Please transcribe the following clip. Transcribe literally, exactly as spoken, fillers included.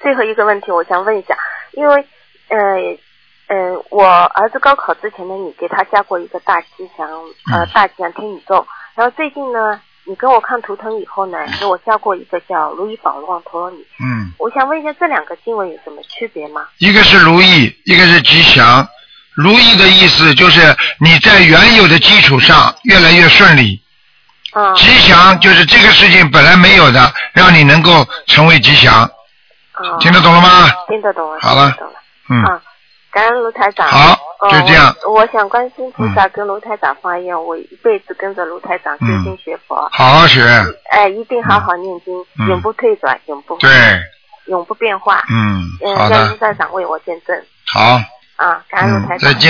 最后一个问题，我想问一下，因为呃呃，我儿子高考之前呢，你给他加过一个大吉祥呃大吉祥天宇宙，然后最近呢，你跟我看图腾以后呢，给我加过一个叫如意宝旺陀罗尼。 嗯。 我想问一下，这两个经文有什么区别吗？ 一个是如意，一个是吉祥。如意的意思就是你在原有的基础上越来越顺利。 啊。 吉祥就是这个事情本来没有的，让你能够成为吉祥。 啊。 听得懂了吗？ 听得懂了。 好了。 懂了。 嗯。 啊，感恩卢台长。 好，就这样。 我, 我想观世音菩萨跟卢台长发愿、嗯，我一辈子跟着卢台长修心学佛。 嗯、好好学。 哎，一定好好念经， 嗯、 永不退转，永不对， 永不变化。 嗯， 嗯， 好的。 让卢台长为我见证。 好。 啊，感恩卢台长。 嗯、再见。